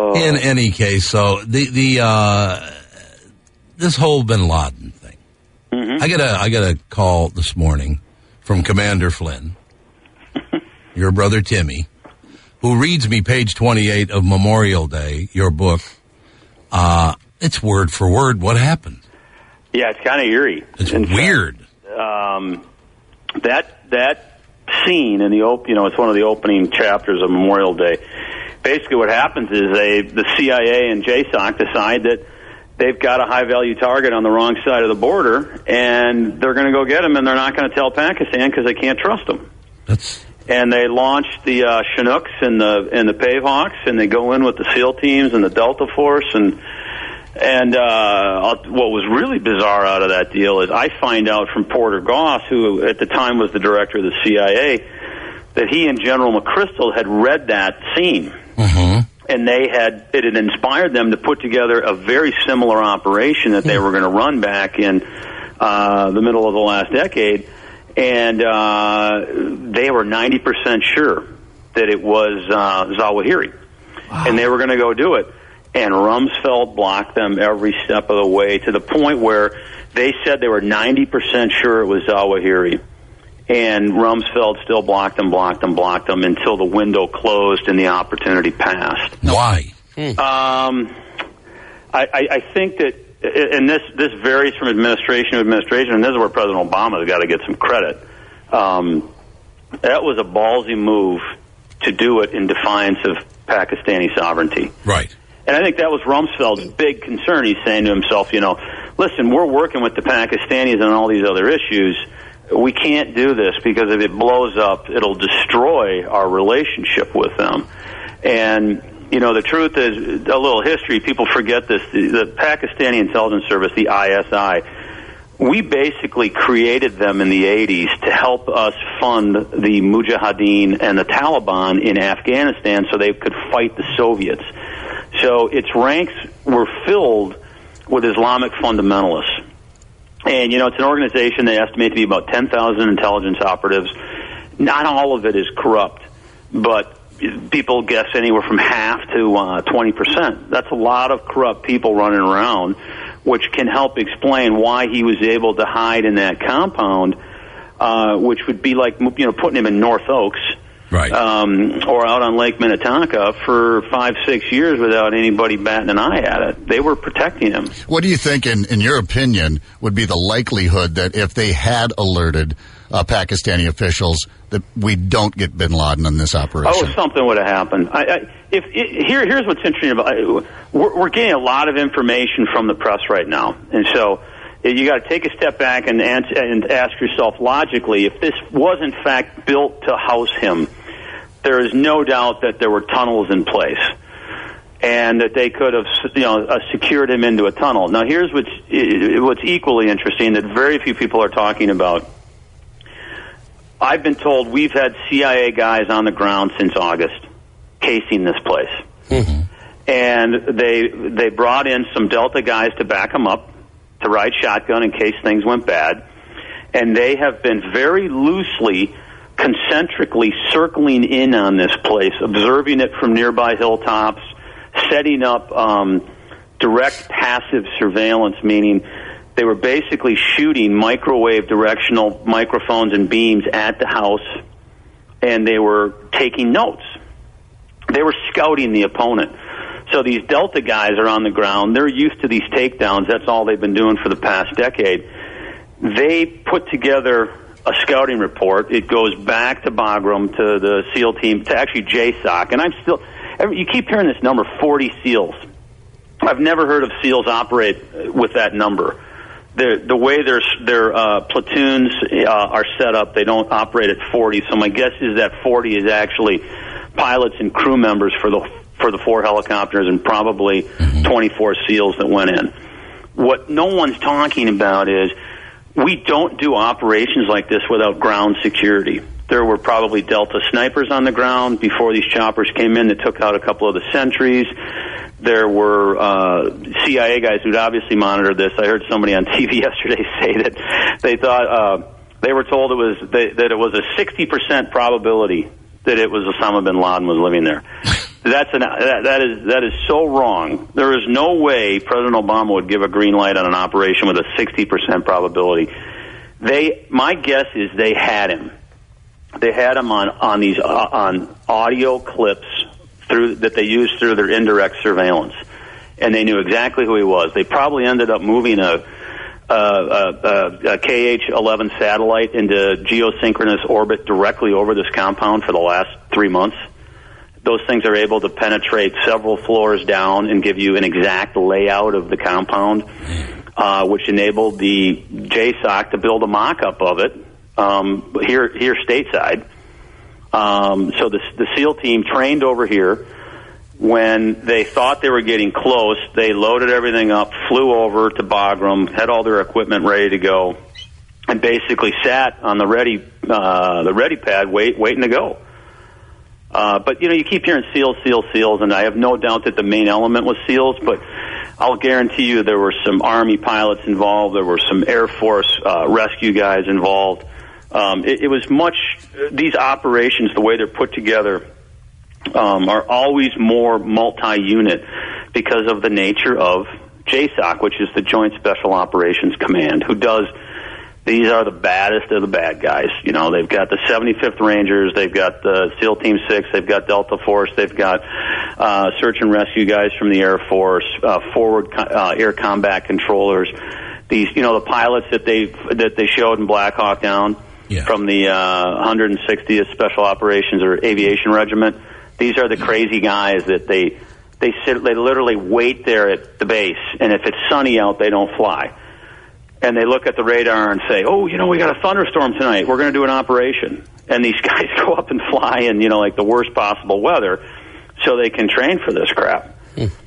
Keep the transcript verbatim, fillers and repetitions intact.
Oh. In any case, so the the uh, this whole Bin Laden thing. Mm-hmm. I got a I got a call this morning from Commander Flynn, your brother Timmy, who reads me page twenty-eight of Memorial Day, your book. Uh, it's word for word what happened. Yeah, it's kind of eerie. It's in weird. Fact, um, that that scene in the op- you know, it's one of the opening chapters of Memorial Day. Basically, what happens is they the C I A and J SOC decide that they've got a high-value target on the wrong side of the border, and they're going to go get him, and they're not going to tell Pakistan because they can't trust him. That's... And they launched the uh, Chinooks and the and the Pavehawks, and they go in with the SEAL teams and the Delta Force, and and uh, what was really bizarre out of that deal is I find out from Porter Goss, who at the time was the director of the C I A, that he and General McChrystal had read that scene. Mm-hmm. And they had, it had inspired them to put together a very similar operation that they were going to run back in uh, the middle of the last decade. And uh, they were ninety percent sure that it was uh, Zawahiri. Wow. And they were going to go do it. And Rumsfeld blocked them every step of the way to the point where they said they were ninety percent sure it was Zawahiri. And Rumsfeld still blocked them, blocked them, blocked them until the window closed and the opportunity passed. Why? Um, I, I, I think that, and this this varies from administration to administration, and this is where President Obama has got to get some credit. Um, that was a ballsy move to do it in defiance of Pakistani sovereignty. Right. And I think that was Rumsfeld's big concern. He's saying to himself, you know, listen, we're working with the Pakistanis on all these other issues. We can't do this because if it blows up, it'll destroy our relationship with them. And, you know, the truth is, a little history, people forget this, the, the Pakistani intelligence service, the I S I, we basically created them in the eighties to help us fund the Mujahideen and the Taliban in Afghanistan so they could fight the Soviets. So its ranks were filled with Islamic fundamentalists. And, you know, it's an organization they estimate to be about ten thousand intelligence operatives. Not all of it is corrupt, but people guess anywhere from half to uh, twenty percent. That's a lot of corrupt people running around, which can help explain why he was able to hide in that compound, uh, which would be like, you know, putting him in North Oaks. Right. Um, or out on Lake Minnetonka for five, six years without anybody batting an eye at it. They were protecting him. What do you think, in, in your opinion, would be the likelihood that if they had alerted uh, Pakistani officials that we don't get bin Laden in this operation? Oh, something would have happened. I, I, if it, here, Here's what's interesting about it. We're, we're getting a lot of information from the press right now. And so you got to take a step back and, and ask yourself logically, if this was in fact built to house him, there is no doubt that there were tunnels in place and that they could have, you know, uh, secured him into a tunnel. Now, here's what's, what's equally interesting that very few people are talking about. I've been told we've had C I A guys on the ground since August casing this place. Mm-hmm. And they they brought in some Delta guys to back them up, to ride shotgun in case things went bad. And they have been very loosely concentrically circling in on this place, observing it from nearby hilltops, setting up um, direct passive surveillance, meaning they were basically shooting microwave directional microphones and beams at the house, and they were taking notes. They were scouting the opponent. So these Delta guys are on the ground. They're used to these takedowns. That's all they've been doing for the past decade. They put together a scouting report. It goes back to Bagram, to the SEAL team, to actually J SOC. And I'm still, you keep hearing this number, forty SEALs. I've never heard of SEALs operate with that number. The the way their their uh, platoons uh, are set up, they don't operate at forty. So my guess is that forty is actually pilots and crew members for the for the four helicopters and probably twenty-four SEALs that went in. What no one's talking about is we don't do operations like this without ground security. There were probably Delta snipers on the ground before these choppers came in that took out a couple of the sentries. There were uh, C I A guys who'd obviously monitored this. I heard somebody on T V yesterday say that they thought uh, they were told it was they, that it was a sixty percent probability that it was Osama bin Laden was living there. That's an that, that is that is so wrong. There is no way President Obama would give a green light on an operation with a sixty percent probability. They, my guess is they had him. They had him on on these uh, on audio clips through that they used through their indirect surveillance, and they knew exactly who he was. They probably ended up moving a, a, a, a K H eleven satellite into geosynchronous orbit directly over this compound for the last three months. Those things are able to penetrate several floors down and give you an exact layout of the compound, uh, which enabled the J SOC to build a mock-up of it um, here here stateside. Um, so the, the SEAL team trained over here. When they thought they were getting close, they loaded everything up, flew over to Bagram, had all their equipment ready to go, and basically sat on the ready uh, the ready pad wait, waiting to go. Uh, but, you know, you keep hearing SEALs, SEALs, SEALs, and I have no doubt that the main element was SEALs, but I'll guarantee you there were some Army pilots involved, there were some Air Force uh, rescue guys involved. Um, it, it was much, these operations, the way they're put together, um, are always more multi-unit because of the nature of J SOC, which is the Joint Special Operations Command, who does... These are the baddest of the bad guys. You know, they've got the seventy-fifth Rangers, they've got the SEAL Team six, they've got Delta Force, they've got uh, search and rescue guys from the Air Force, uh, forward co- uh, air combat controllers. These, you know, the pilots that they that they showed in Black Hawk Down yeah. from the uh, one hundred sixtieth Special Operations or Aviation Regiment. These are the crazy guys that they they sit. They literally wait there at the base, and if it's sunny out, they don't fly. And they look at the radar and say, oh, you know, we got a thunderstorm tonight. We're going to do an operation. And these guys go up and fly in, you know, like the worst possible weather so they can train for this crap. Mm.